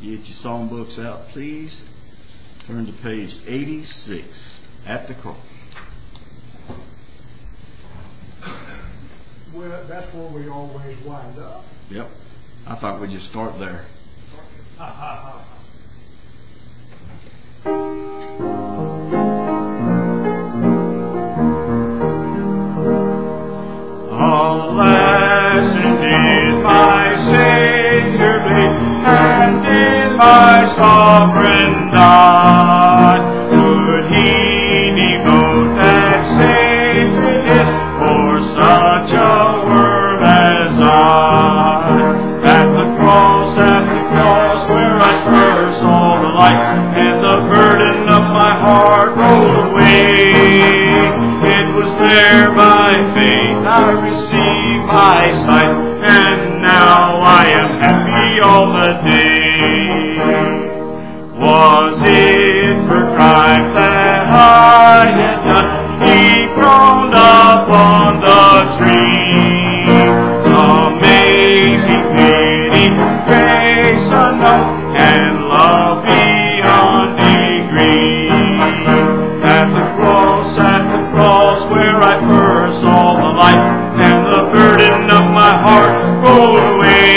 Get your songbooks out, please. Turn to page 86, At the Cross. Well, that's where we always wind up. Yep. I thought we'd just start there. Alas, indeed, my Savior bleed, and in my sovereign die. Could He devote that sacred head for such a worm as I? At the cross, where I first saw the light, and the burden of my heart rolled away. It was there by faith I received my sight, and now I am happy all the day. Was it for crimes that I had done, He groaned upon the tree? Amazing pity, grace unknown, and love beyond degree. At the cross, where I first saw the light, and the burden of my heart rolled away.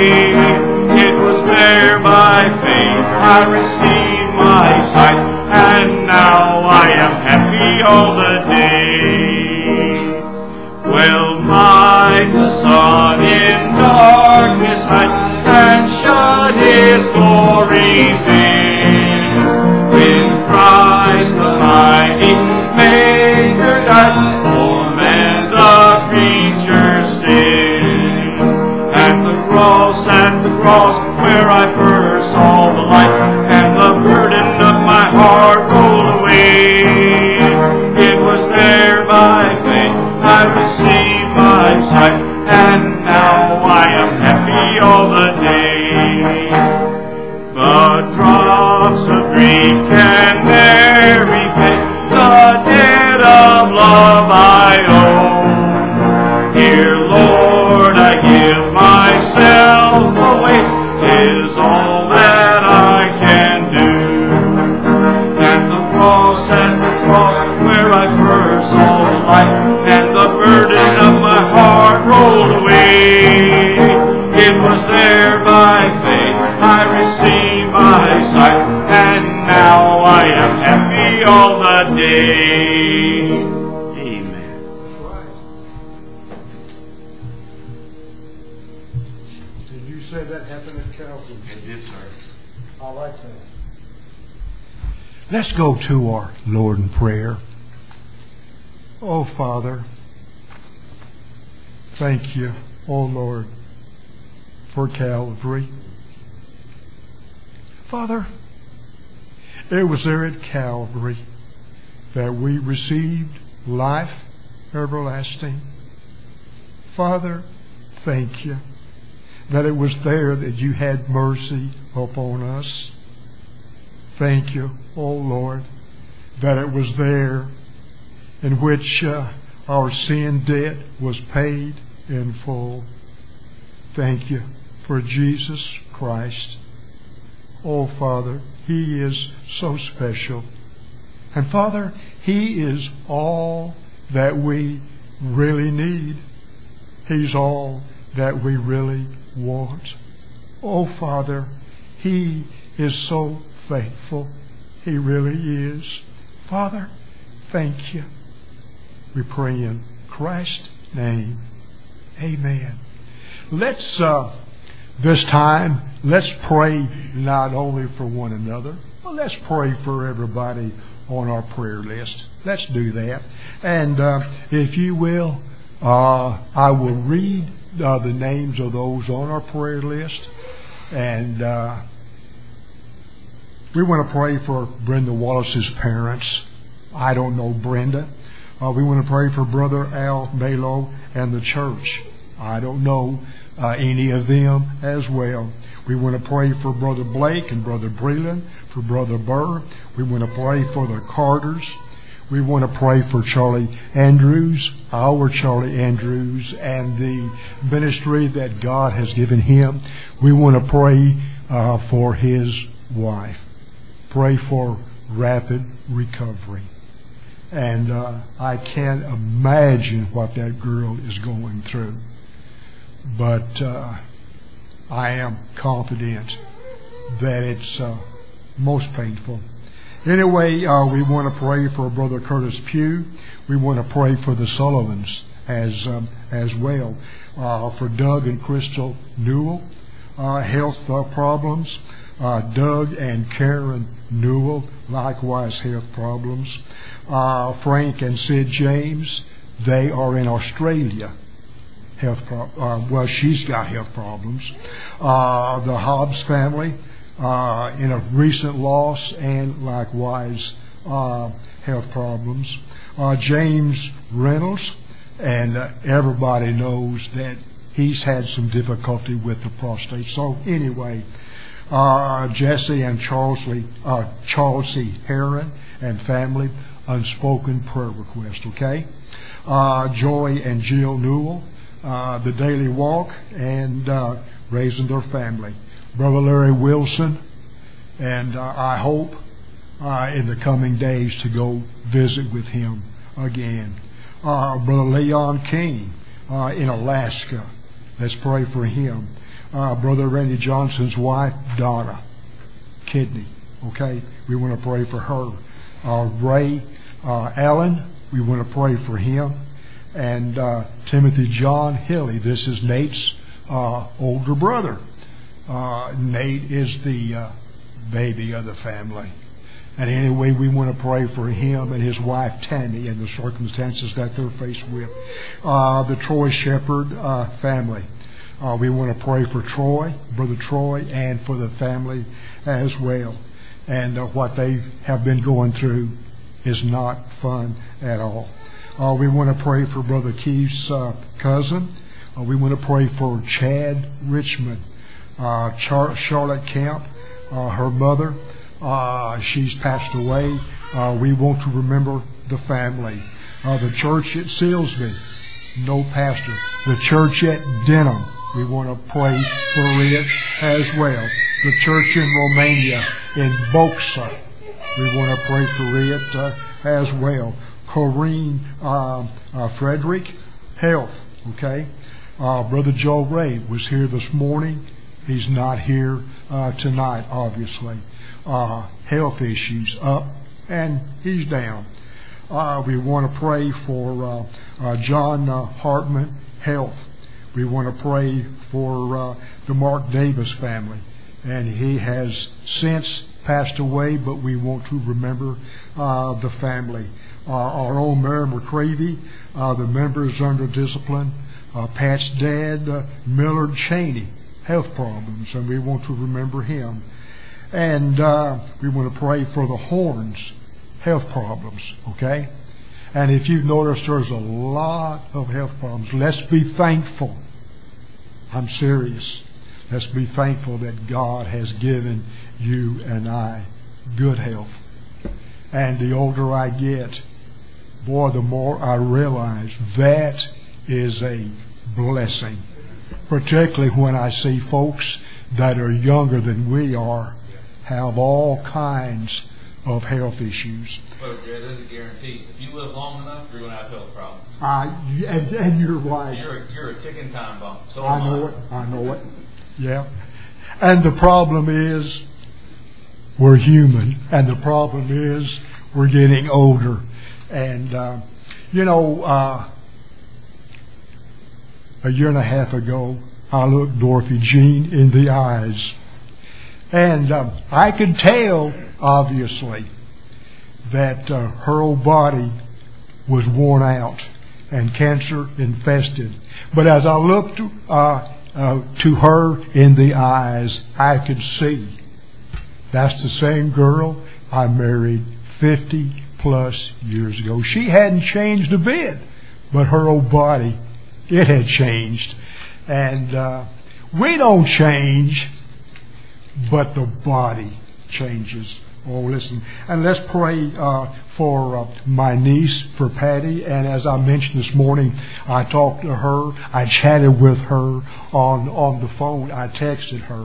It was there by faith I received my sight, and now I am happy all the day. Well might the sun in darkness hide, and shut His glories in, when Christ the mighty Maker died for man the creature's sin. At the cross, where I first saw the light, and the burden of my heart rolled away. It was there by faith I received my sight, and now I am happy all the day. But drops of grief can ne'er repay the debt of love I owe. Here, Lord, I give myself away, 'tis all that I can do. At the cross, where I first saw the light, and the burden of my heart rolled away. It was there by faith I received my sight, and now I am happy all the day. Amen. Did you say that happened at Calvary? It did, sir. I like that. Let's go to our Lord in prayer. Oh, Father, thank you, oh Lord, for Calvary. Father, it was there at Calvary that we received life everlasting. Father, thank you that it was there that you had mercy upon us. Thank you, oh Lord, that it was there in which our sin debt was paid in full. Thank you for Jesus Christ. Oh, Father, He is so special. And Father, He is all that we really need. He's all that we really want. Oh, Father, He is so faithful. He really is. Father, thank you. We pray in Christ's name. Amen. Let's this time, let's pray not only for one another, but let's pray for everybody on our prayer list. Let's do that. And if you will, I will read the names of those on our prayer list. And we want to pray for Brenda Wallace's parents. I don't know Brenda. We want to pray for Brother Al Balo and the church. I don't know any of them as well. We want to pray for Brother Blake and Brother Breland, for Brother Burr. We want to pray for the Carters. We want to pray for Charlie Andrews, our Charlie Andrews, and the ministry that God has given him. We want to pray for his wife. Pray for rapid recovery. And I can't imagine what that girl is going through. But I am confident that it's most painful. Anyway, we want to pray for Brother Curtis Pugh. We want to pray for the Sullivans as well. For Doug and Crystal Newell, health problems. Doug and Karen Newell, likewise health problems. Frank and Sid James, they are in Australia. Well, she's got health problems. The Hobbs family, in a recent loss, and likewise health problems. James Reynolds, and everybody knows that he's had some difficulty with the prostate. So anyway, Jesse and Chelsea Heron and family, unspoken prayer request, okay? Joy and Jill Newell, the Daily Walk, and raising their family. Brother Larry Wilson, and I hope in the coming days to go visit with him again. Brother Leon King in Alaska. Let's pray for him. Brother Randy Johnson's wife, Donna, kidney. Okay, we want to pray for her. Ray Allen, we want to pray for him. And Timothy John Hilly, this is Nate's older brother. Nate is the baby of the family. And anyway, we want to pray for him and his wife Tammy and the circumstances that they're faced with. The Troy Shepherd family. We want to pray for Troy, Brother Troy, and for the family as well. And what they have been going through is not fun at all. We want to pray for Brother Keith's cousin. We want to pray for Chad Richmond, Charlotte Camp, her mother. She's passed away. We want to remember the family. The church at Silsby, no pastor. The church at Denham, we want to pray for it as well. The church in Romania, in Boxa, we want to pray for it as well. Corrine Frederick, health, okay? Brother Joe Ray was here this morning. He's not here tonight, obviously. Health issues up, and he's down. We want to pray for John Hartman, health. We want to pray for the Mark Davis family, and he has since passed away, but we want to remember the family. Our own Mary McCravey, the members under discipline, Pat's dad, Millard Cheney, health problems, and we want to remember him. And we want to pray for the Horns, health problems, okay? And if you've noticed, there's a lot of health problems. Let's be thankful. I'm serious. Let's be thankful that God has given you and I good health. And the older I get, boy, the more I realize that is a blessing. Particularly when I see folks that are younger than we are have all kinds of health issues. Well, Jay, there's a guarantee. If you live long enough, you're going to have health problems. And you're right. You're a ticking time bomb. So I know it. Yeah. And the problem is we're human. And the problem is we're getting older. And, a year and a half ago, I looked Dorothy Jean in the eyes. And I could tell, obviously, that her old body was worn out and cancer infested. But as I looked to her in the eyes, I could see that's the same girl I married 50 plus years ago. She hadn't changed a bit, but her old body, it had changed. And we don't change, but the body changes. Oh, listen. And let's pray for my niece, for Patty. And as I mentioned this morning, I talked to her. I chatted with her on the phone. I texted her.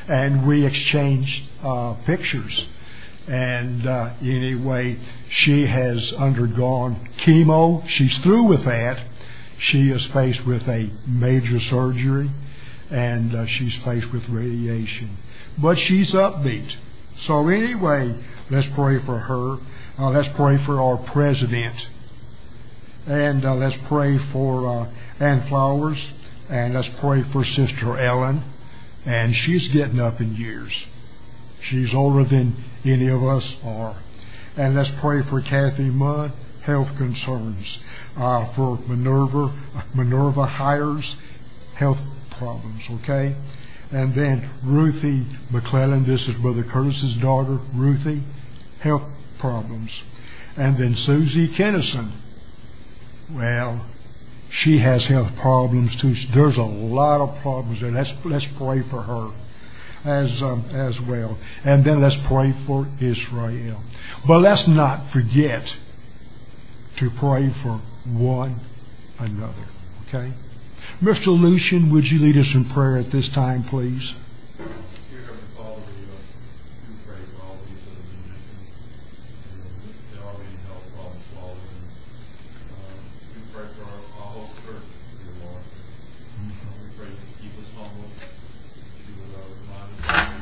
and we exchanged pictures. And anyway, she has undergone chemo. She's through with that. She is faced with a major surgery, and she's faced with radiation. But she's upbeat. So anyway, let's pray for her. Let's pray for our president. And let's pray for Ann Flowers. And let's pray for Sister Ellen. And she's getting up in years. She's older than any of us are. And let's pray for Kathy Munn, health concerns. For Minerva Hires, health problems, okay? And then Ruthie McClellan, this is Brother Curtis's daughter, Ruthie, health problems. And then Susie Kennison, well, she has health problems too. There's a lot of problems there. Let's pray for her as well. And then let's pray for Israel. But let's not forget to pray for one another. Okay? Mr. Lucian, would you lead us in prayer at this time, please? Dear Heavenly Father, we do pray for all these that have been mentioned. They are being health problems, Father. We pray for our whole church, dear Lord. We pray that you keep us humble. That you would remind us that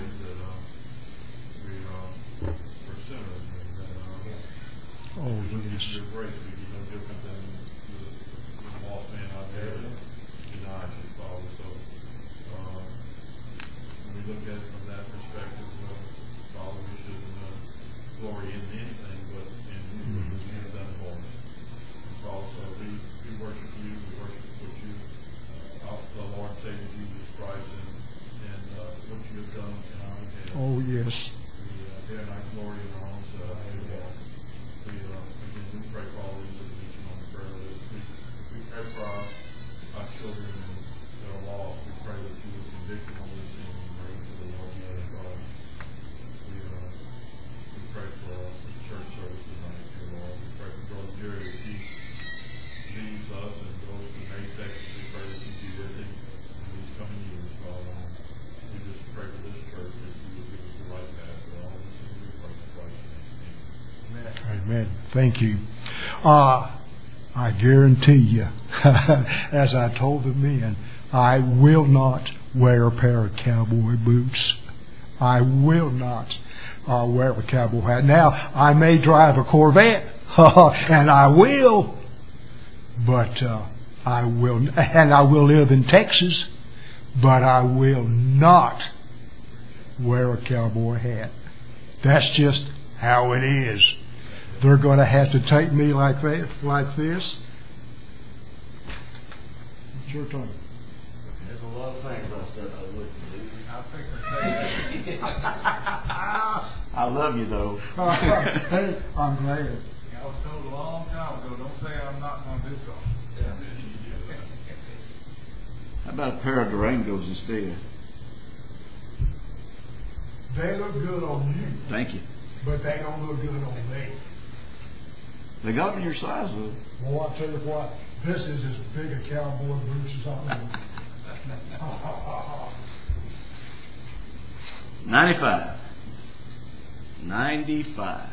we're sinners and that your grace would be no different than the lost man out there that denies you, Father. So when we look at it from that perspective, Father, we shouldn't glory in anything but in you, because you have done for us. And Father, so we worship you, we worship what you, the Lord and Savior Jesus Christ, and what you have done in our behalf. Oh, yes. We dare not glory in our own self. We pray for all these that are mentioned on the prayer list. We pray for our children that are lost. We pray that you would convict them on these things and bring them to the Lord Jesus Christ. We pray for the church service tonight, dear Lord. We pray for Brother Jerry as he leaves us and goes to May 2nd. We pray that you be with him in these coming years, Father. We just pray for this church that you would give us the right path for all this things we pray for Christ's name. Amen. Thank you. I guarantee you, as I told the men, I will not wear a pair of cowboy boots. I will not wear a cowboy hat. Now, I may drive a Corvette, and I will, but I will live in Texas, but I will not wear a cowboy hat. That's just how it is. They're going to have to take me like this. It's your turn. There's a lot of things I said I wouldn't do. I think I love you, though. Hey, I'm glad. I was told a long time ago, don't say I'm not going to do something. How about a pair of Durangos instead? They look good on you, Thank you. but they don't look good on me. They got me your size, though. Well, I'll tell you what, this is as big a cowboy boots as I know. 95. 95.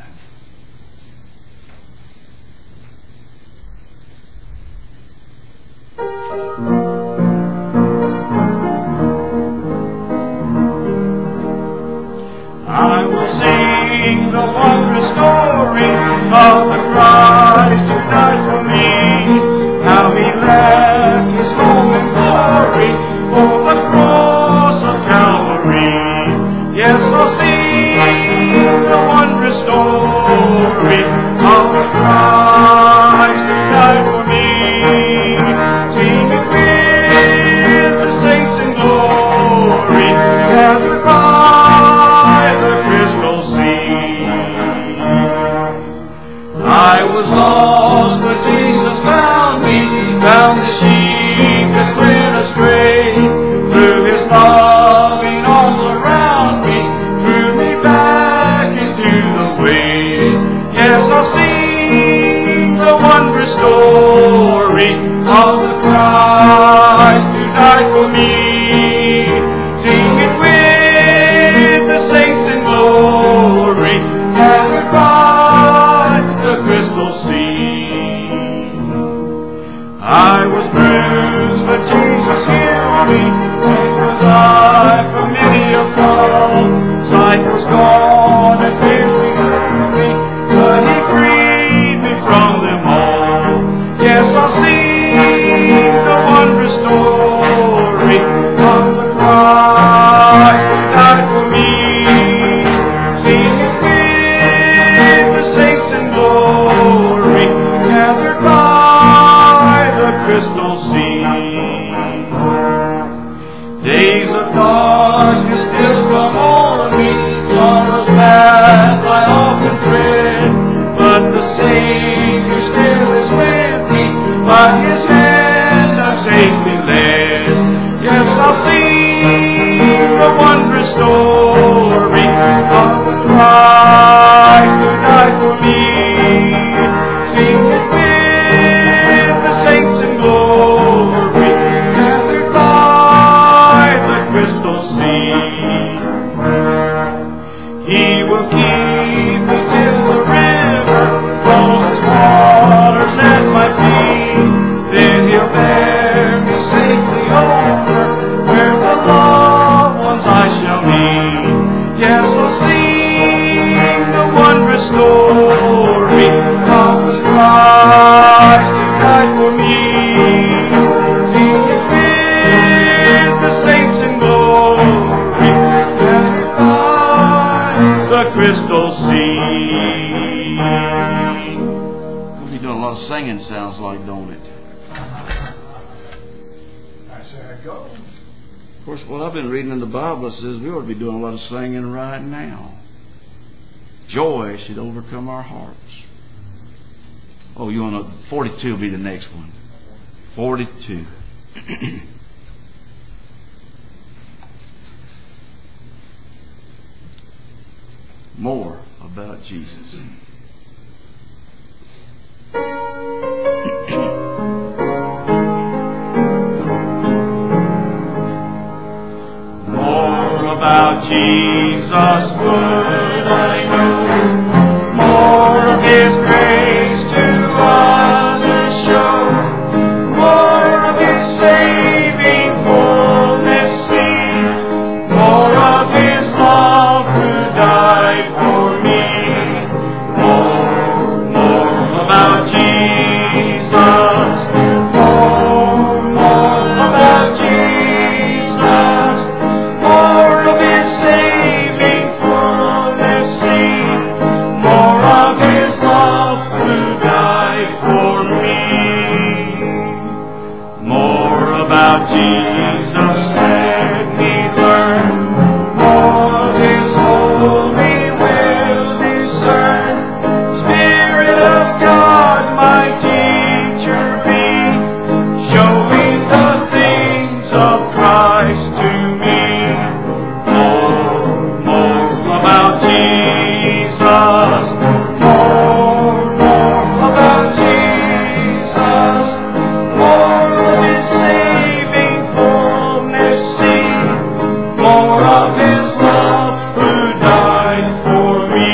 I will sing the wondrous story of the Christ who died for me. How he left his home in glory for the cross of Calvary. Yes, I'll sing the wondrous story of the Christ who died for me. Sing it with the saints in glory, gathered by the crystal sea. I was lost, but Jesus found me, found the sheep that went astray. Through his loving arms around me, drew me back into the way. Yes, I'll sing the wondrous story of the Christ who died for me. Sing it with life was gone and fears began me, but He freed me from them all. Yes, I'll sing the wondrous story of the Christ who died for me. Sing it with the saints in glory, gathered by the crystal sea. Days of darkness still come on me, sorrows path I often tread, but the Savior still is with me, by His hand I'm safely led. Yes, I'll sing the wondrous story of the Christ who died for me. Sing it with the saints in glory, gathered by the crystal sea. He will keep me till the river flows His waters at my feet. Then He'll bear me safely over where the loved ones I shall meet. Yes, I'll sing the wondrous story of the Christ who died for me. Sing it with the saints in glory, gathered by the crystal sea. You're doing a lot of singing, sounds like, don't it? That's how it goes. Of course, what I've been reading in the Bible says we ought to be doing a lot of singing right now. Joy should overcome our hearts. Oh, you want to? 42 will be the next one. 42. More about Jesus. More about Jesus would I know, more of His grace to others show, more of His saving fullness see, more of His love who died for me. More about Jesus, more about Jesus, more of His saving fullness see, more of His love who died for me. More about Jesus let me learn, more of His holy will discern. Spirit of God, my teacher be, showing the things of Christ to me. More about Jesus, more about Jesus, more of His saving fullness see, more of His love who died for me.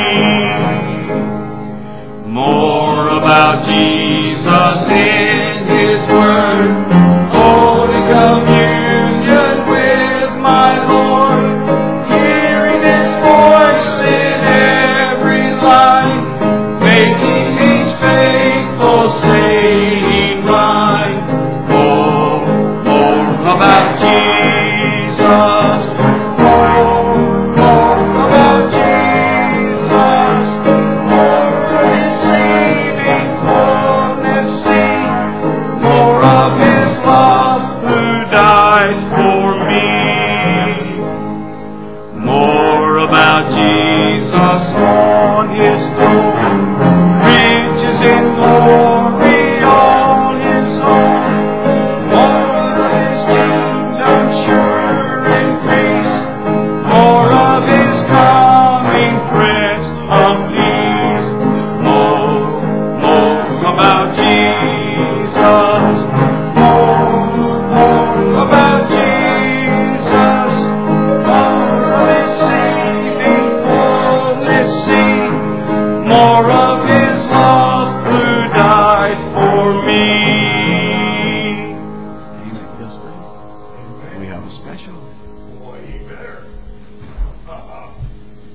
More about Jesus in His Word, holy communion with my Lord, hearing His voice in every line, making each faithful saying right. More about Jesus, more about Jesus, more of His saving fullness see, more of His love who died for me. More about Jesus on His throne, riches in glory all His own, more of His kingdom sure increase, more of His coming Prince of Peace. More about Jesus, more about Jesus, more of His saving fullness see, more of His love who died for me. Amen. Yes, Dave. We have a special. Boy, you better.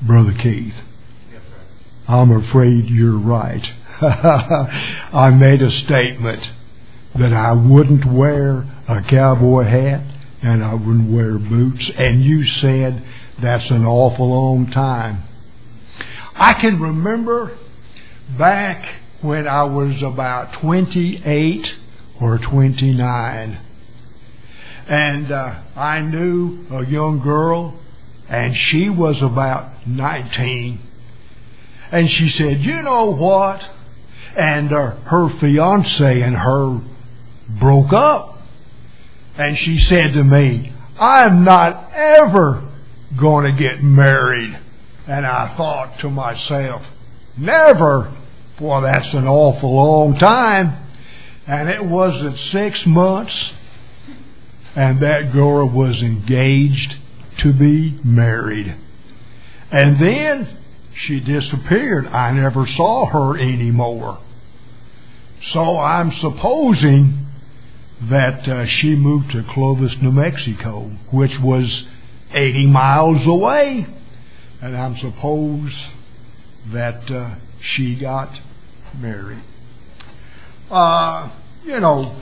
Brother Keith, Yes, sir. I'm afraid you're right. I made a statement that I wouldn't wear a cowboy hat and I wouldn't wear boots, and you said that's an awful long time. I can remember back when I was about 28 or 29, and I knew a young girl, and she was about 19, and she said, "You know what?" And her fiance and her broke up, and she said to me, "I'm not ever going to get married." And I thought to myself, never? Boy, that's an awful long time. And it wasn't 6 months, and that girl was engaged to be married. And then she disappeared. I never saw her anymore. So I'm supposing that she moved to Clovis, New Mexico, which was 80 miles away. And I'm supposed that she got married. You know,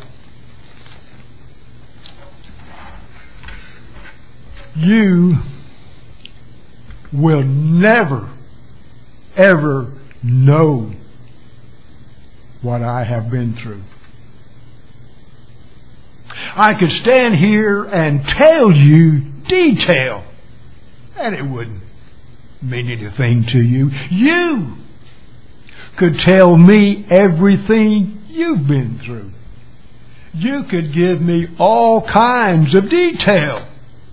you will never, ever know what I have been through. I could stand here and tell you detail, and it wouldn't mean anything to you. You could tell me everything you've been through. You could give me all kinds of detail.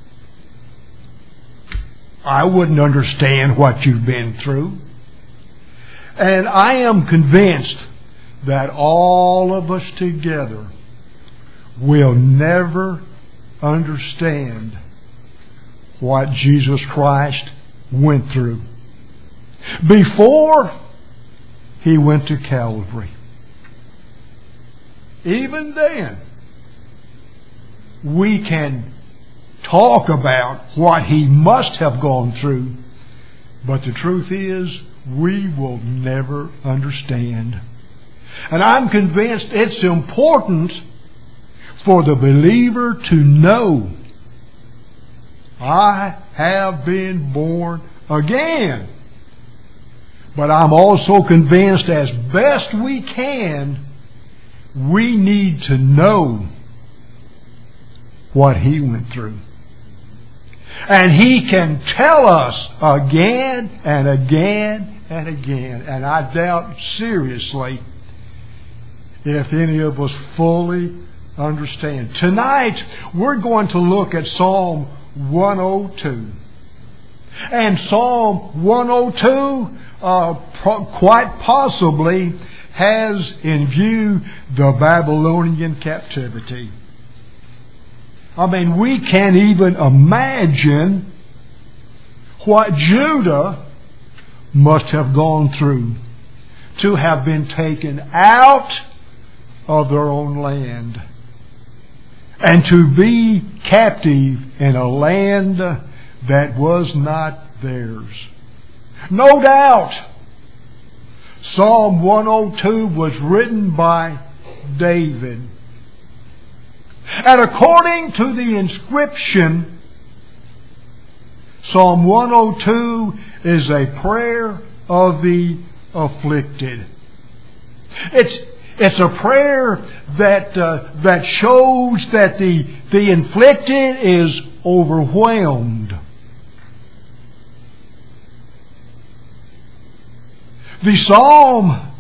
I wouldn't understand what you've been through. And I am convinced that all of us together will never understand what Jesus Christ went through before He went to Calvary. Even then, we can talk about what He must have gone through, but the truth is, we will never understand. And I'm convinced it's important for the believer to know, I have been born again. But I'm also convinced, as best we can, we need to know what He went through. And He can tell us again and again and again. And I doubt seriously if any of us fully understand. Tonight, we're going to look at Psalm 102. And Psalm 102 quite possibly has in view the Babylonian captivity. I mean, we can't even imagine what Judah must have gone through to have been taken out of their own land and to be captive in a land that was not theirs. No doubt, Psalm 102 was written by David. And according to the inscription, Psalm 102 is a prayer of the afflicted. It's a prayer that shows that the inflicted is overwhelmed. The psalm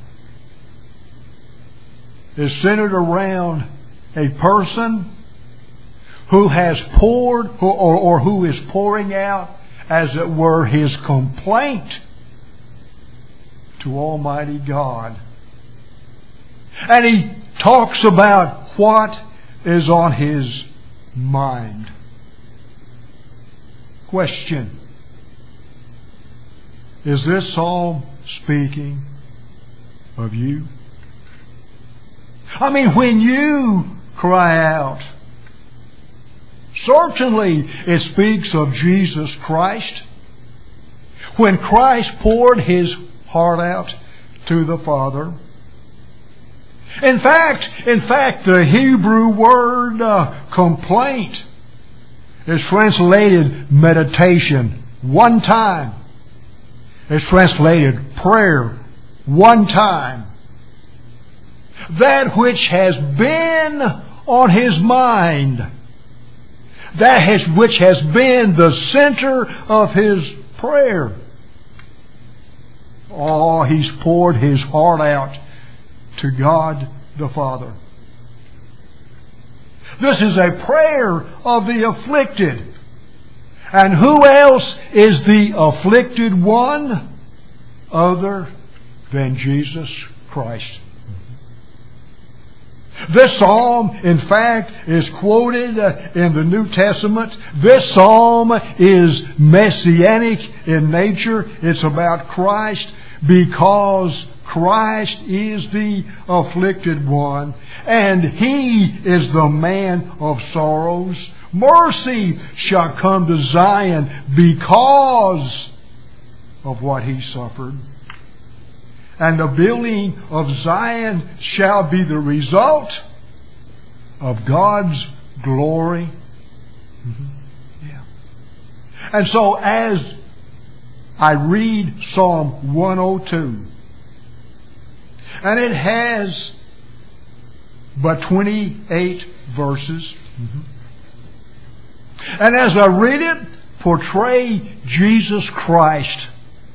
is centered around a person who has poured or who is pouring out, as it were, his complaint to Almighty God. And he talks about what is on his mind. Question: is this psalm speaking of you? I mean, when you cry out, certainly it speaks of Jesus Christ. when Christ poured His heart out to the Father. In fact, the Hebrew word complaint is translated meditation one time. It's translated prayer one time. That which has been on His mind, which has been the center of His prayer. Oh, He's poured His heart out to God the Father. This is a prayer of the afflicted. And who else is the afflicted one other than Jesus Christ? This psalm, in fact, is quoted in the New Testament. This psalm is messianic in nature. It's about Christ because Christ is the afflicted one, and He is the man of sorrows. Mercy shall come to Zion because of what He suffered. And the building of Zion shall be the result of God's glory. Yeah. And so as I read Psalm 102, and it has but 28 verses, and as I read it, portray Jesus Christ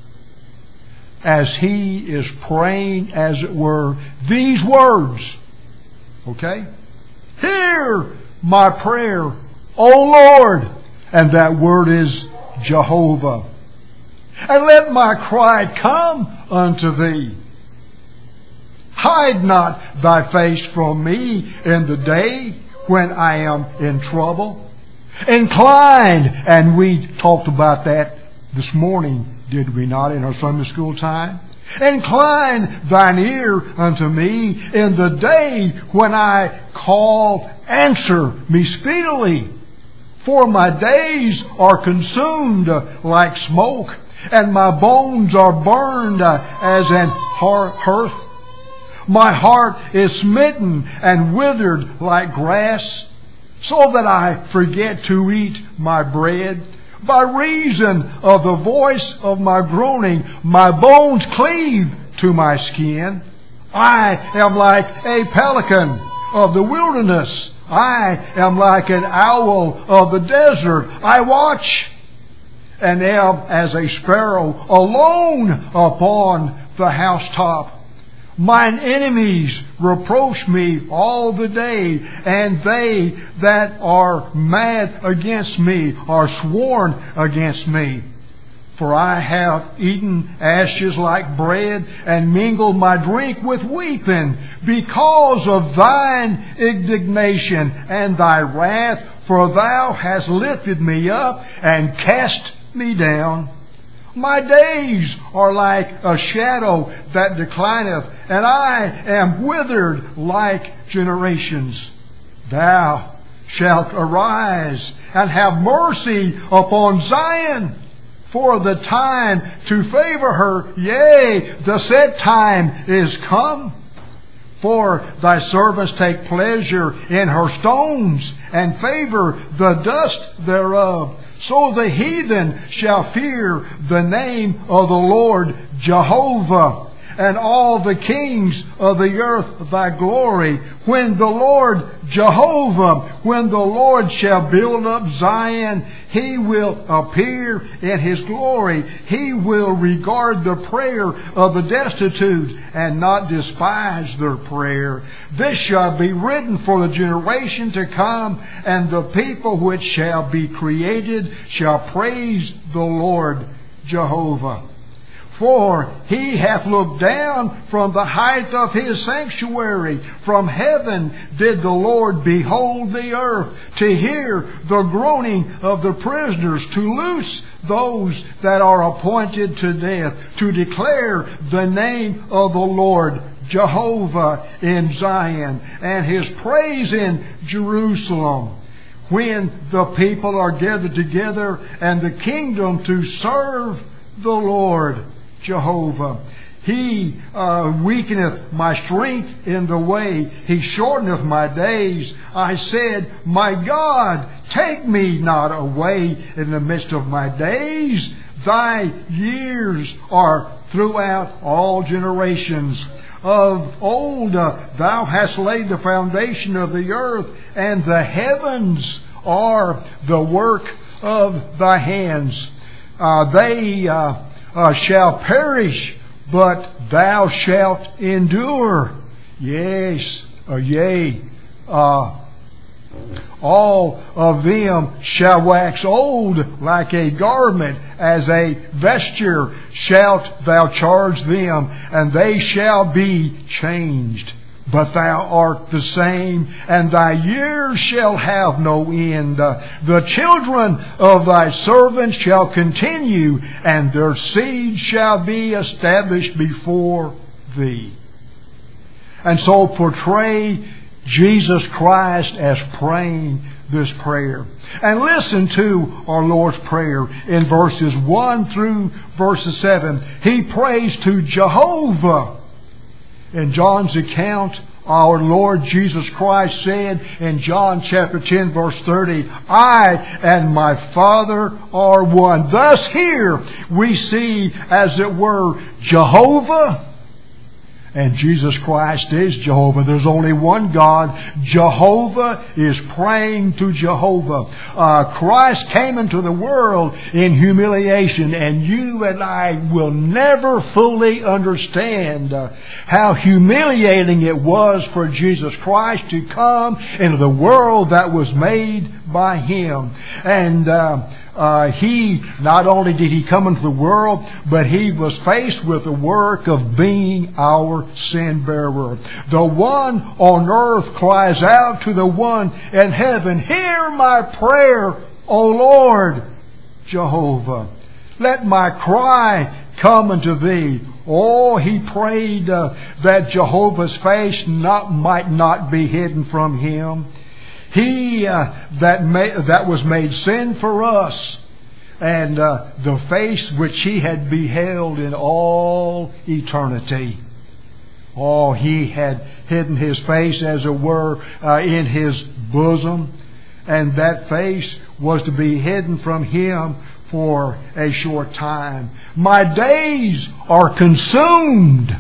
as He is praying, as it were, these words. Okay? Hear my prayer, O Lord. And that word is Jehovah. And let my cry come unto Thee. Hide not Thy face from me in the day when I am in trouble. Incline, and we talked about that this morning, did we not, in our Sunday school time? Incline Thine ear unto me in the day when I call. Answer me speedily. For my days are consumed like smoke, and my bones are burned as an hearth. My heart is smitten and withered like grass, so that I forget to eat my bread. By reason of the voice of my groaning, my bones cleave to my skin. I am like a pelican of the wilderness. I am like an owl of the desert. I watch and am as a sparrow alone upon the housetop. Mine enemies reproach me all the day, and they that are mad against me are sworn against me. For I have eaten ashes like bread, and mingled my drink with weeping, because of Thine indignation and Thy wrath, for Thou hast lifted me up and cast me down. My days are like a shadow that declineth, and I am withered like generations. Thou shalt arise and have mercy upon Zion, for the time to favor her, yea, the set time is come. For Thy servants take pleasure in her stones, and favor the dust thereof. So the heathen shall fear the name of the Lord Jehovah, and all the kings of the earth Thy glory. When the Lord Jehovah, when the Lord shall build up Zion, He will appear in His glory. He will regard the prayer of the destitute and not despise their prayer. This shall be written for the generation to come, and the people which shall be created shall praise the Lord Jehovah. For He hath looked down from the height of His sanctuary. From heaven did the Lord behold the earth, to hear the groaning of the prisoners, to loose those that are appointed to death, to declare the name of the Lord Jehovah in Zion, and His praise in Jerusalem. When the people are gathered together, and the kingdom to serve the Lord Jehovah. He weakeneth my strength in the way. He shorteneth my days. I said, my God, take me not away in the midst of my days. Thy years are throughout all generations. Of old thou hast laid the foundation of the earth, and the heavens are the work of thy hands. They shall perish, but thou shalt endure. Yes, yea. All of them shall wax old like a garment, as a vesture shalt thou charge them, and they shall be changed. But thou art the same, and thy years shall have no end. The children of thy servants shall continue, and their seed shall be established before thee. And so portray Jesus Christ as praying this prayer. And listen to our Lord's Prayer in verses 1 through verses 7. He prays to Jehovah. In John's account, our Lord Jesus Christ said in John chapter 10 verse 30, I and my Father are one. Thus here we see, as it were, Jehovah. And Jesus Christ is Jehovah. There's only one God. Jehovah is praying to Jehovah. Christ came into the world in humiliation, and you and I will never fully understand how humiliating it was for Jesus Christ to come into the world that was made by Him. And He, not only did He come into the world, but He was faced with the work of being our sin bearer. The one on earth cries out to the one in heaven, hear my prayer, O Lord Jehovah. Let my cry come unto thee. Oh, he prayed that Jehovah's face might not be hidden from him. He that was made sin for us, and the face which He had beheld in all eternity. Oh, He had hidden His face, as it were, in His bosom, and that face was to be hidden from Him for a short time. My days are consumed.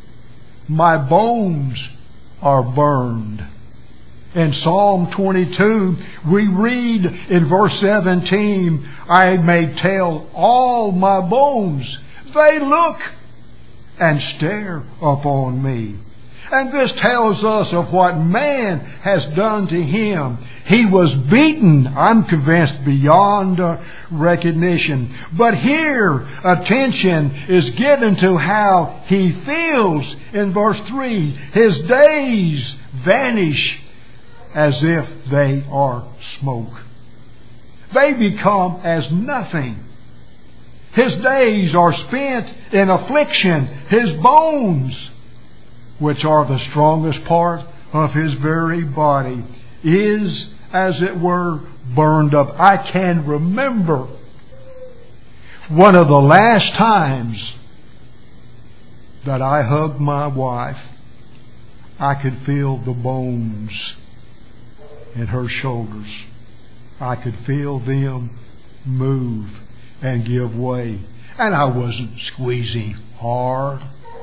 My bones are burned. In Psalm 22, we read in verse 17, I may tell all my bones, they look and stare upon me. And this tells us of what man has done to Him. He was beaten, I'm convinced, beyond recognition. But here, attention is given to how He feels in verse 3. His days vanish as if they are smoke. They become as nothing. His days are spent in affliction. His bones, which are the strongest part of His very body, is, as it were, burned up. I can remember one of the last times that I hugged my wife. I could feel the bones in her shoulders. I could feel them move and give way. And I wasn't squeezing hard,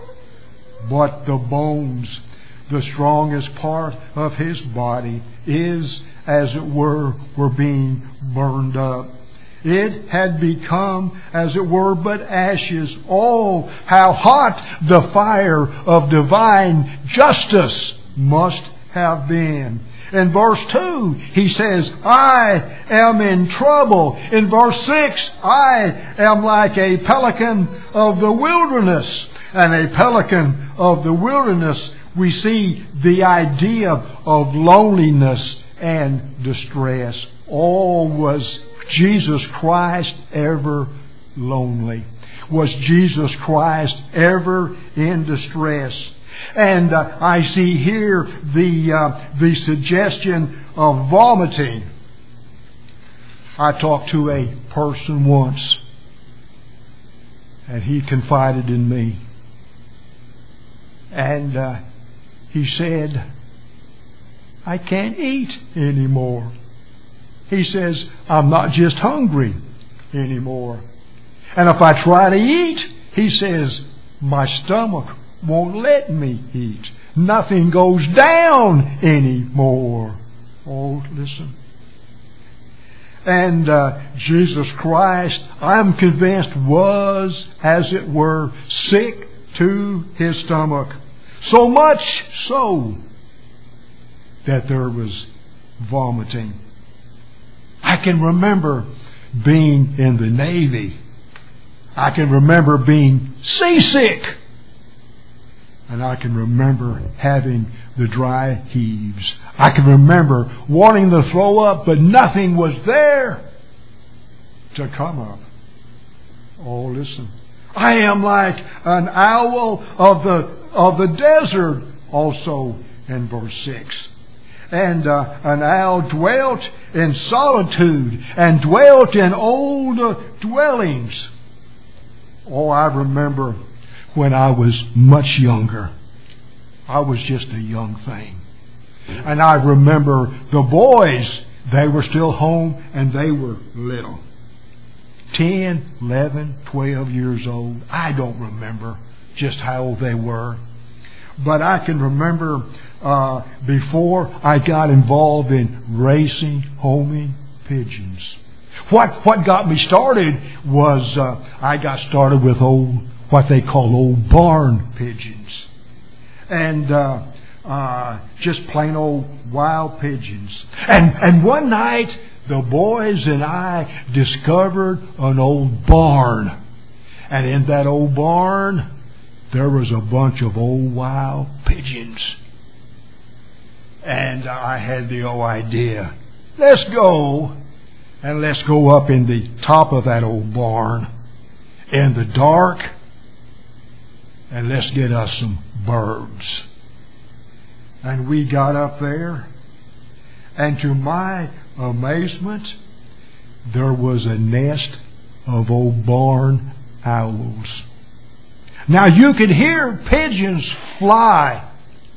but the bones, the strongest part of His body, is, as it were being burned up. It had become, as it were, but ashes. Oh, how hot the fire of divine justice must have been. In verse 2, he says, I am in trouble. In verse 6, I am like a pelican of the wilderness. And a pelican of the wilderness, we see the idea of loneliness and distress. Oh, was Jesus Christ ever lonely? Was Jesus Christ ever in distress? And I see here the suggestion of vomiting. I talked to a person once And he confided in me. And he said, I can't eat anymore. He says, I'm not just hungry anymore. And if I try to eat, he says, my stomach won't let me eat. Nothing goes down anymore. Oh, listen. And Jesus Christ, I'm convinced, was, as it were, sick to his stomach. So much so that there was vomiting. I can remember being in the Navy. I can remember being seasick. And I can remember having the dry heaves. I can remember wanting to throw up, but nothing was there to come up. Oh, listen. I am like an owl of the desert, also in verse 6. And an owl dwelt in solitude and dwelt in old dwellings. Oh, I remember when I was much younger. I was just a young thing. And I remember the boys, they were still home and they were little. 10, 11, 12 years old. I don't remember just how old they were. But I can remember before I got involved in racing, homing pigeons. What got me started was I got started with what they call old barn pigeons. And just plain old wild pigeons. And one night, the boys and I discovered an old barn. And in that old barn, there was a bunch of old wild pigeons. And I had the old idea, let's go and let's go up in the top of that old barn in the dark and let's get us some birds. And we got up there, and to my amazement, there was a nest of old barn owls. Now you could hear pigeons fly,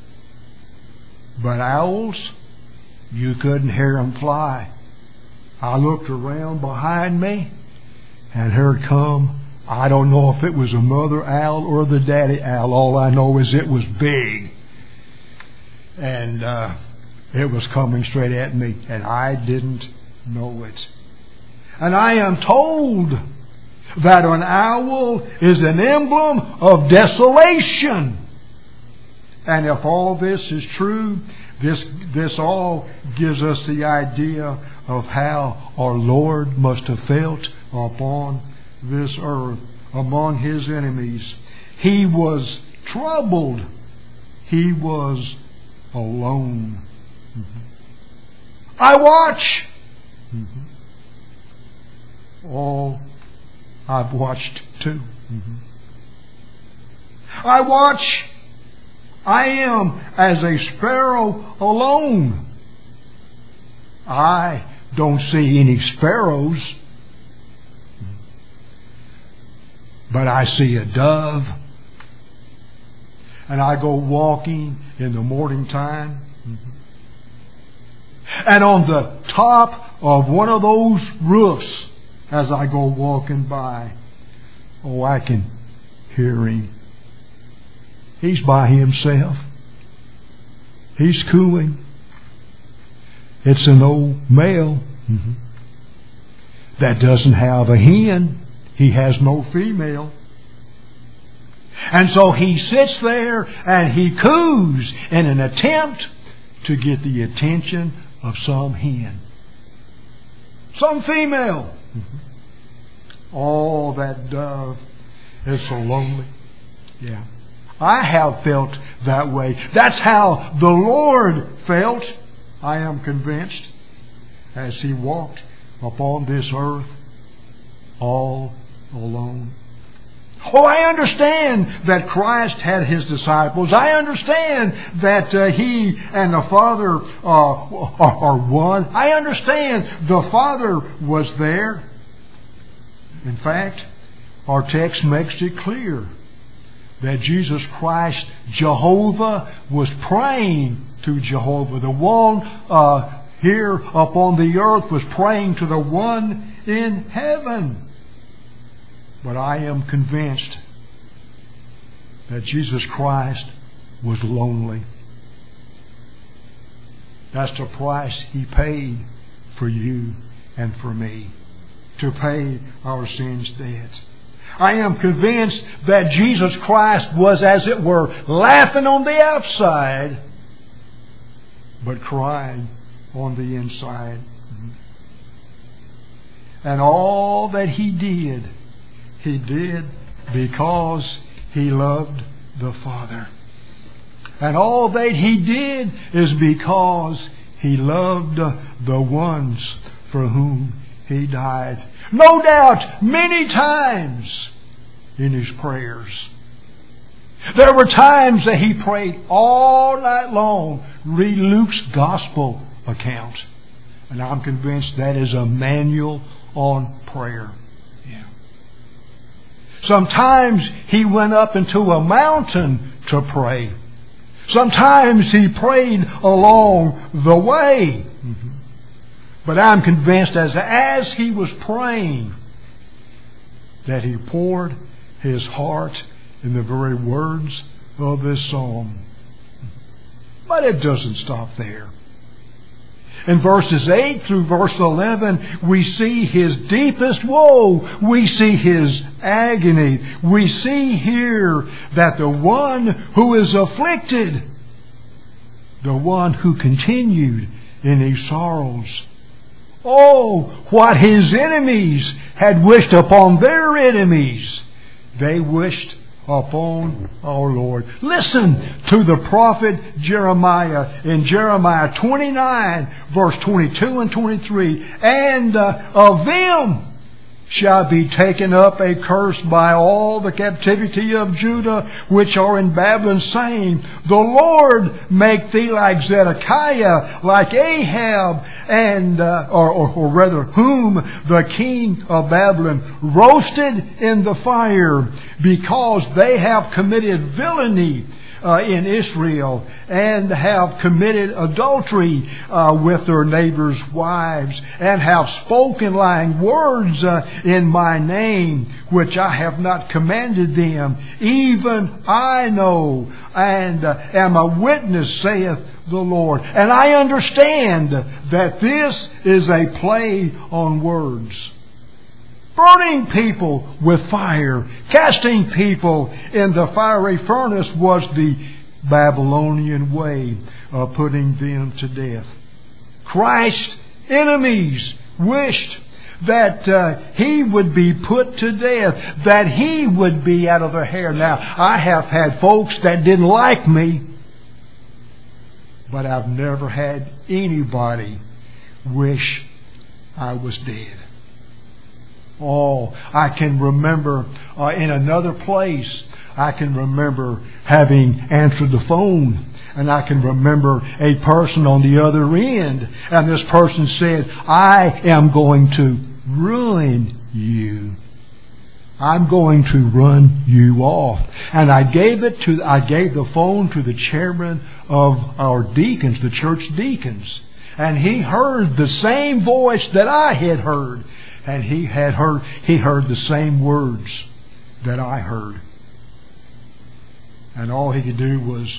but owls, you couldn't hear them fly. I looked around behind me, and here it come. I don't know if it was a mother owl or the daddy owl. All I know is it was big. And it was coming straight at me, and I didn't know it. And I am told that an owl is an emblem of desolation. And if all this is true, this all gives us the idea of how our Lord must have felt upon this earth among his enemies. He was troubled. He was alone. I watch. Oh, I've watched too. I watch. I am as a sparrow alone. I don't see any sparrows, but I see a dove. And I go walking in the morning time. And on the top of one of those roofs, as I go walking by, oh, I can hear him. He's by himself. He's cooing. It's an old male that doesn't have a hen. He has no female. And so he sits there and he coos in an attempt to get the attention of some hen. Some female. Oh, that dove is so lonely. Yeah. I have felt that way. That's how the Lord felt, I am convinced, as he walked upon this earth all alone. Oh, I understand that Christ had his disciples. I understand that he and the Father are one. I understand the Father was there. In fact, our text makes it clear that Jesus Christ, Jehovah, was praying to Jehovah. The one here upon the earth was praying to the one in heaven. But I am convinced that Jesus Christ was lonely. That's the price He paid for you and for me, to pay our sins' debt. I am convinced that Jesus Christ was, as it were, laughing on the outside, but crying on the inside. And all that He did because He loved the Father. And all that He did is because He loved the ones for whom He died. No doubt, many times in His prayers. There were times that He prayed all night long. Read Luke's Gospel account. And I'm convinced that is a manual on prayer. Sometimes He went up into a mountain to pray. Sometimes He prayed along the way. But I'm convinced as He was praying that He poured His heart in the very words of this psalm. But it doesn't stop there. In verses 8 through verse 11, we see His deepest woe. We see His agony. We see here that the one who is afflicted, the one who continued in His sorrows, oh, what His enemies had wished upon their enemies, they wished upon our Lord. Listen to the prophet Jeremiah in Jeremiah 29 verse 22 and 23. And of them shall be taken up a curse by all the captivity of Judah which are in Babylon, saying, the Lord make thee like Zedekiah, like Ahab, and or rather whom the king of Babylon roasted in the fire, because they have committed villainy in Israel, and have committed adultery with their neighbors' wives, and have spoken lying words in my name, which I have not commanded them. Even I know, and am a witness, saith the Lord. And I understand that this is a play on words. Burning people with fire, casting people in the fiery furnace was the Babylonian way of putting them to death. Christ's enemies wished that He would be put to death, that He would be out of their hair. Now, I have had folks that didn't like me, but I've never had anybody wish I was dead. Oh, I can remember in another place, I can remember having answered the phone, and I can remember a person on the other end, and this person said, I am going to ruin you. I'm going to run you off. And I gave the phone to the chairman of our deacons, the church deacons, and he heard the same voice that I had heard. And he heard the same words that I heard. And all he could do was,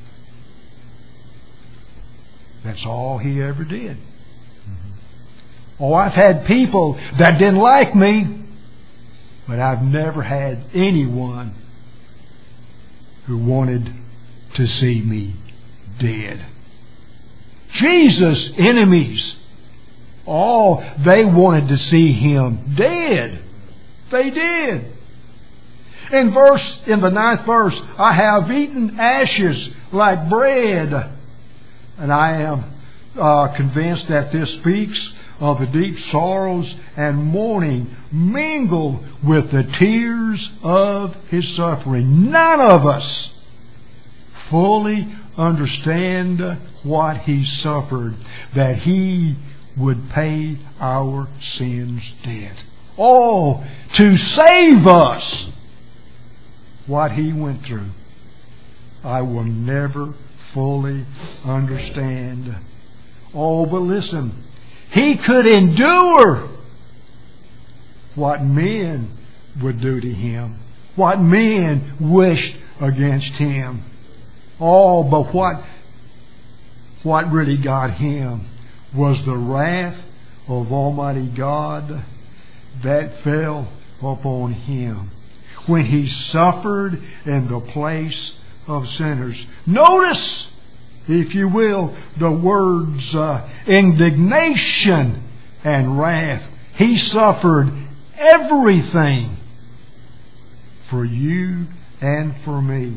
that's all he ever did. Oh, I've had people that didn't like me, but I've never had anyone who wanted to see me dead. Jesus' enemies, oh, they wanted to see Him dead. They did. In the 9th verse, I have eaten ashes like bread. And I am convinced that this speaks of the deep sorrows and mourning mingled with the tears of His suffering. None of us fully understand what He suffered, that He would pay our sins' debt. Oh, to save us. What He went through, I will never fully understand. Oh, but listen, He could endure what men would do to Him, what men wished against Him. Oh, but what really got Him was the wrath of Almighty God that fell upon Him when He suffered in the place of sinners. Notice, if you will, the words indignation and wrath. He suffered everything for you and for me.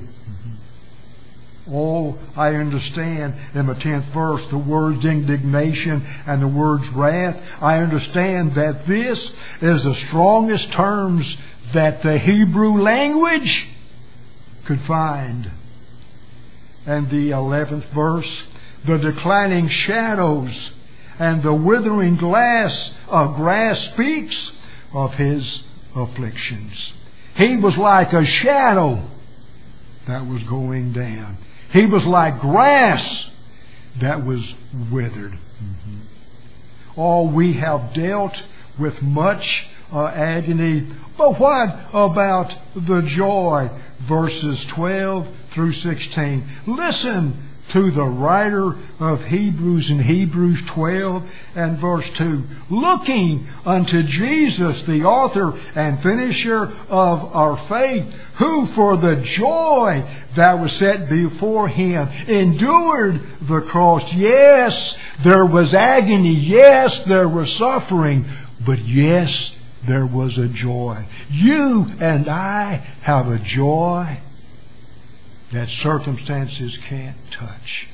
Oh, I understand in the 10th verse the words indignation and the words wrath. I understand that this is the strongest terms that the Hebrew language could find. And the 11th verse, the declining shadows and the withering grass speaks of His afflictions. He was like a shadow that was going down. He was like grass that was withered. Oh, we have dealt with much agony. But what about the joy? Verses 12 through 16. Listen to the writer of Hebrews in Hebrews 12 and verse 2. Looking unto Jesus, the author and finisher of our faith, who for the joy that was set before Him endured the cross. Yes, there was agony. Yes, there was suffering. But yes, there was a joy. You and I have a joy that circumstances can't touch.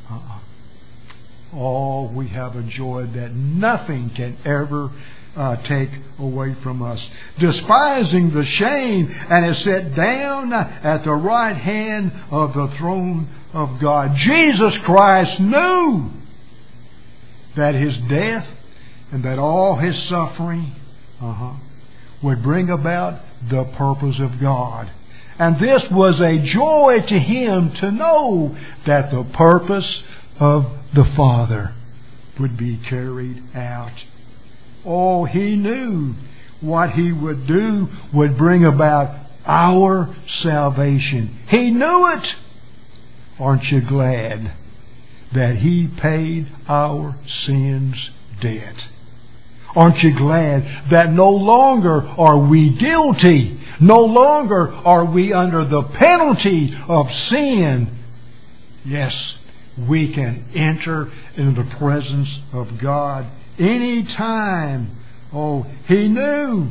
Oh, we have a joy that nothing can ever take away from us. Despising the shame, and is set down at the right hand of the throne of God. Jesus Christ knew that His death and that all His suffering would bring about the purpose of God. And this was a joy to Him to know that the purpose of the Father would be carried out. Oh, He knew what He would do would bring about our salvation. He knew it. Aren't you glad that He paid our sins debt? Aren't you glad that no longer are we guilty? No longer are we under the penalty of sin. Yes, we can enter into the presence of God any time. Oh, He knew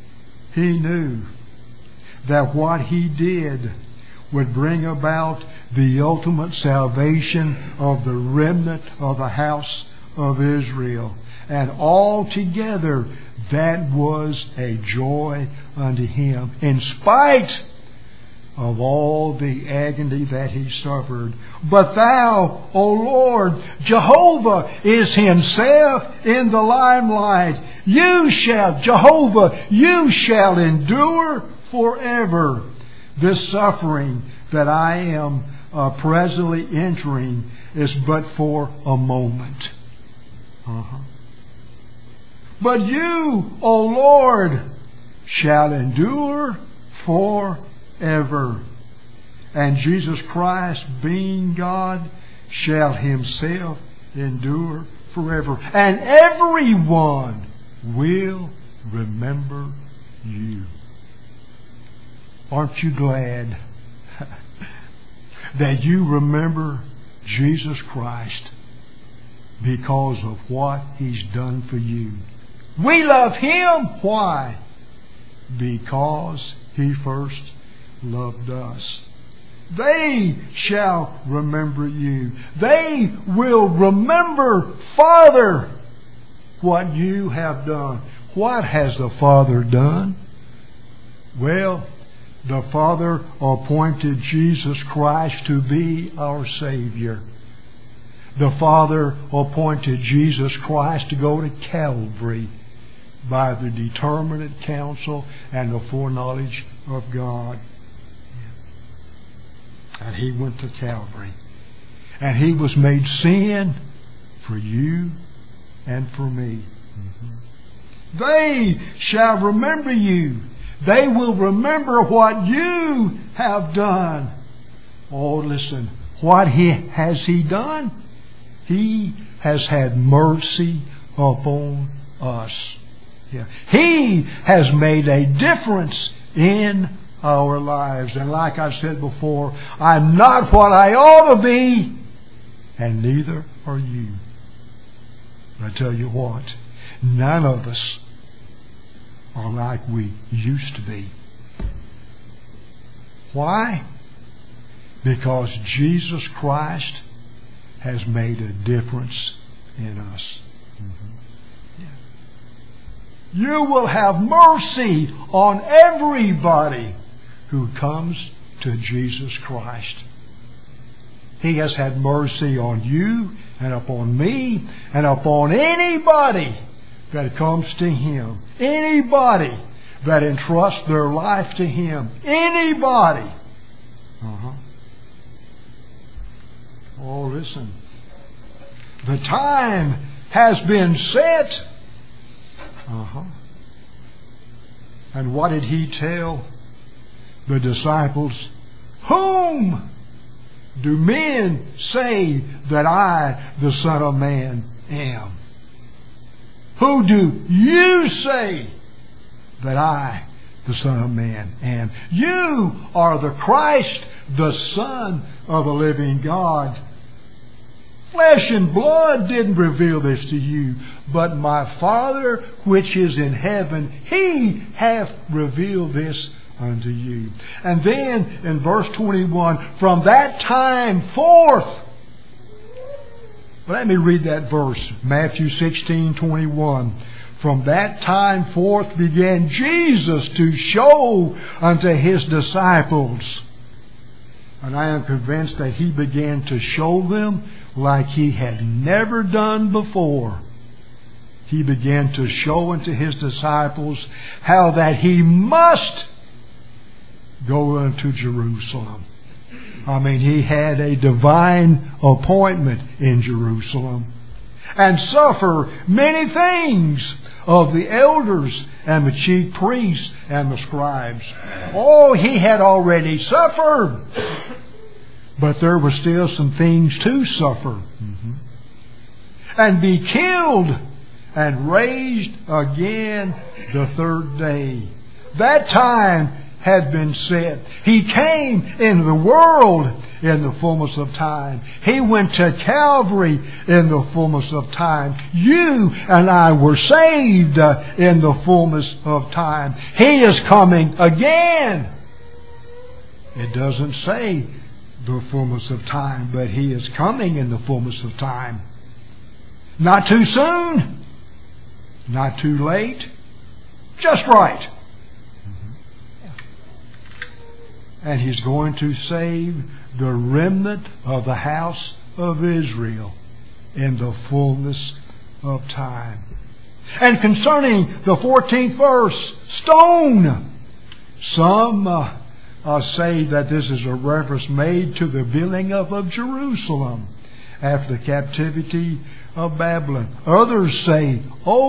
that what He did would bring about the ultimate salvation of the remnant of the house of Israel. And altogether, that was a joy unto Him, in spite of all the agony that He suffered. But Thou, O Lord, Jehovah is Himself in the limelight. Jehovah, You shall endure forever. This suffering that I am presently entering is but for a moment. But You, O Lord, shall endure forever. And Jesus Christ, being God, shall Himself endure forever. And everyone will remember You. Aren't you glad that you remember Jesus Christ because of what He's done for you? We love Him. Why? Because He first loved us. They shall remember You. They will remember, Father, what You have done. What has the Father done? Well, the Father appointed Jesus Christ to be our Savior. The Father appointed Jesus Christ to go to Calvary by the determinate counsel and the foreknowledge of God. And He went to Calvary. And He was made sin for you and for me. They shall remember you. They will remember what you have done. Oh, listen. What has He done? He has had mercy upon us. Yeah. He has made a difference in our lives. And like I said before, I'm not what I ought to be, and neither are you. But I tell you what, none of us are like we used to be. Why? Because Jesus Christ has made a difference in us. You will have mercy on everybody who comes to Jesus Christ. He has had mercy on you and upon me and upon anybody that comes to Him. Anybody that entrusts their life to Him. Anybody. Oh, listen. The time has been set. And what did He tell the disciples? Whom do men say that I, the Son of Man, am? Who do you say that I, the Son of Man, am? You are the Christ, the Son of a living God. Flesh and blood didn't reveal this to you, but my Father which is in heaven, He hath revealed this unto you. And then in verse 21, from that time forth, let me read that verse, Matthew 16:21. From that time forth began Jesus to show unto His disciples. And I am convinced that He began to show them like He had never done before. He began to show unto His disciples how that He must go unto Jerusalem. I mean, He had a divine appointment in Jerusalem and suffer many things of the elders and the chief priests and the scribes. Oh, He had already suffered. But there were still some things to suffer. And be killed and raised again the third day. That time had been set. He came into the world in the fullness of time. He went to Calvary in the fullness of time. You and I were saved in the fullness of time. He is coming again. It doesn't say the fullness of time, but He is coming in the fullness of time. Not too soon, not too late, just right. And He's going to save the remnant of the house of Israel in the fullness of time. And concerning the 14th verse, stone. Some say that this is a reference made to the building up of Jerusalem after the captivity of Babylon. Others say, oh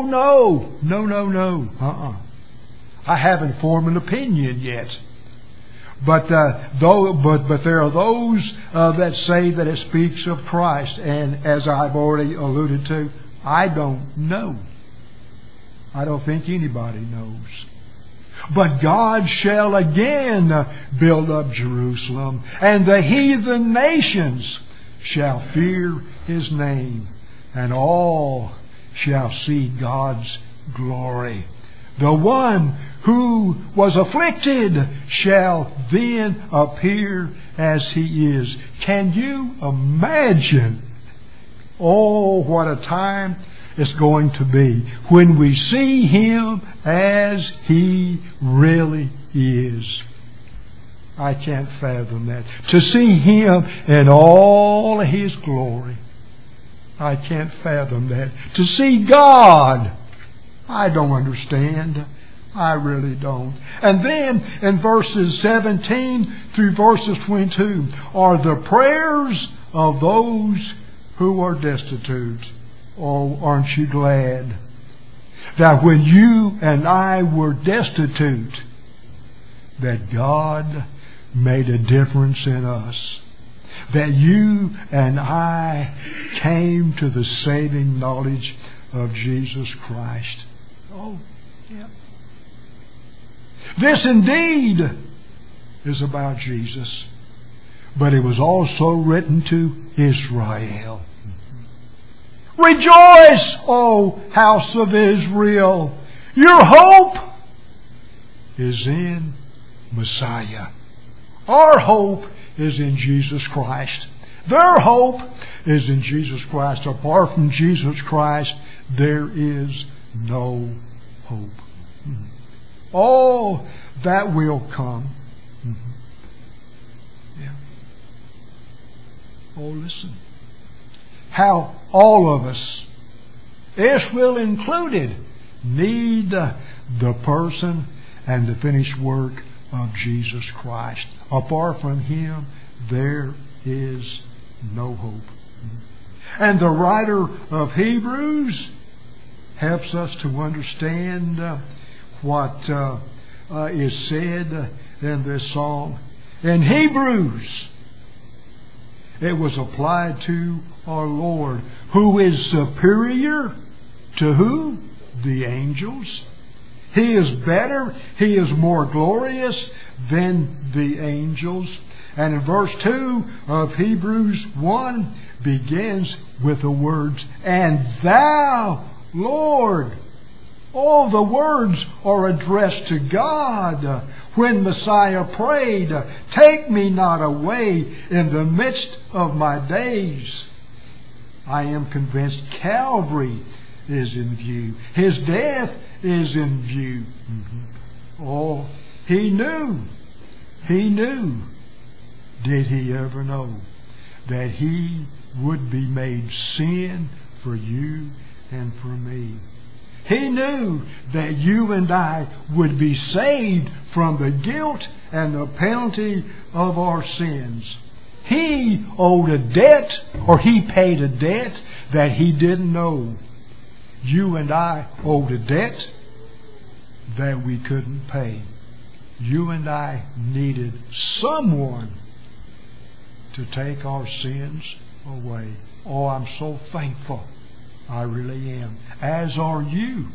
no. I haven't formed an opinion yet. But there are those that say that it speaks of Christ, and as I've already alluded to, I don't know. I don't think anybody knows. But God shall again build up Jerusalem, and the heathen nations shall fear His name, and all shall see God's glory. The one who was afflicted shall then appear as He is. Can you imagine? Oh, what a time it's going to be when we see Him as He really is. I can't fathom that. To see Him in all His glory. I can't fathom that. To see God I don't understand. I really don't. And then in verses 17 through verses 22 are the prayers of those who are destitute. Oh, aren't you glad that when you and I were destitute, that God made a difference in us? That you and I came to the saving knowledge of Jesus Christ. Oh, yeah. This indeed is about Jesus, but it was also written to Israel. Rejoice, O house of Israel! Your hope is in Messiah. Our hope is in Jesus Christ. Their hope is in Jesus Christ. Apart from Jesus Christ, there is no hope. Oh, that will come. Yeah. Oh, listen. How all of us, Israel included, need the person and the finished work of Jesus Christ. Apart from Him, there is no hope. And the writer of Hebrews helps us to understand what is said in this song. In Hebrews, it was applied to our Lord, who is superior to who? The angels. He is better, He is more glorious than the angels. And in verse 2 of Hebrews 1 begins with the words, "And thou, Lord." All the words are addressed to God. When Messiah prayed, "Take me not away in the midst of my days," I am convinced Calvary is in view. His death is in view. Oh, He knew. He knew. Did He ever know that He would be made sin for you and for me? He knew that you and I would be saved from the guilt and the penalty of our sins. He owed a debt, or He paid a debt that He didn't know. You and I owed a debt that we couldn't pay. You and I needed someone to take our sins away. Oh, I'm so thankful. I really am. As are you.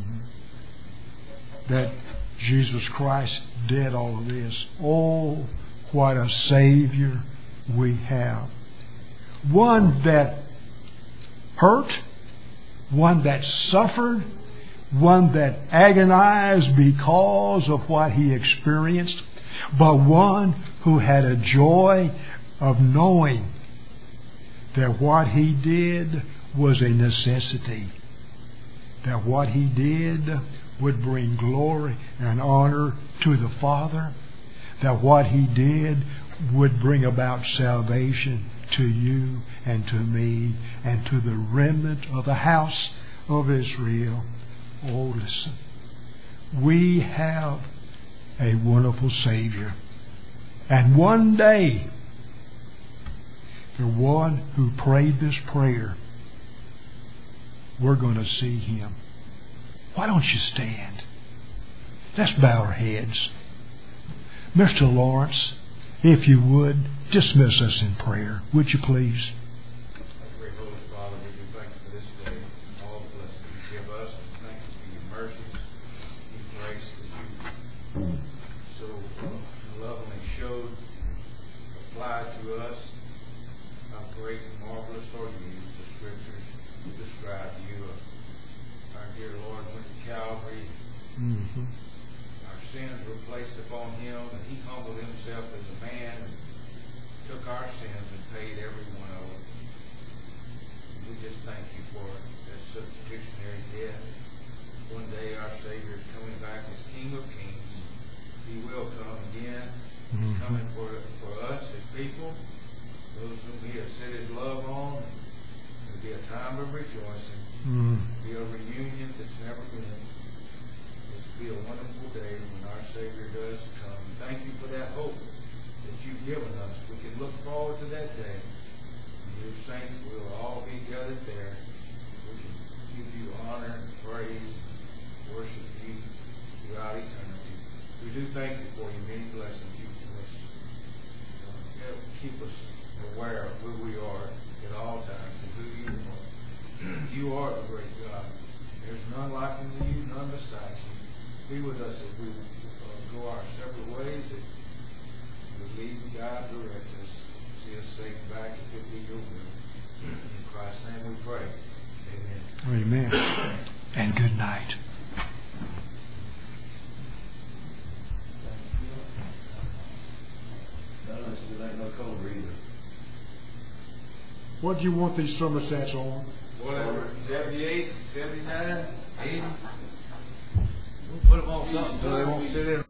That Jesus Christ did all of this. Oh, what a Savior we have. One that hurt, one that suffered, one that agonized because of what He experienced, but one who had a joy of knowing that what He did was a necessity. That what He did would bring glory and honor to the Father. That what He did would bring about salvation to you and to me and to the remnant of the house of Israel. Oh, listen. We have a wonderful Savior. And one day, the one who prayed this prayer, we're going to see Him. Why don't you stand? Let's bow our heads. Mr. Lawrence, if you would, dismiss us in prayer. Would you please? Great Holy Father, we do thank You for this day, all the blessings You give us. Thank You for Your mercies, Your grace that You so lovingly showed, applied to us. How great and marvelous are You. The Scriptures describe You. Our dear Lord went to Calvary. Our sins were placed upon Him, and He humbled Himself as a man and took our sins and paid every one of them. We just thank You for that substitutionary death. One day our Savior is coming back as King of Kings. He will come again. He's coming for us, His people, those whom He has set His love on. There'll be a time time of rejoicing. Be a reunion that's never been. It's be a wonderful day when our Savior does come. Thank you for that hope that you've given us. We can look forward to that day. Your saints will all be gathered there. We can give you honor, praise, worship you throughout eternity. We do thank you for your many blessings you've given us. Keep us aware of who we are at all times and who you are. You are the great God. There's none like unto you, none beside you. Be with us as we go our separate ways. That you lead, guide, direct us. See us safe back if it be your will. In Christ's name we pray. Amen. Amen. And good night. Still ain't no cold either. What do you want these thermostats on? Whatever. 78, 79, 80. We'll put them on something so they won't sit in.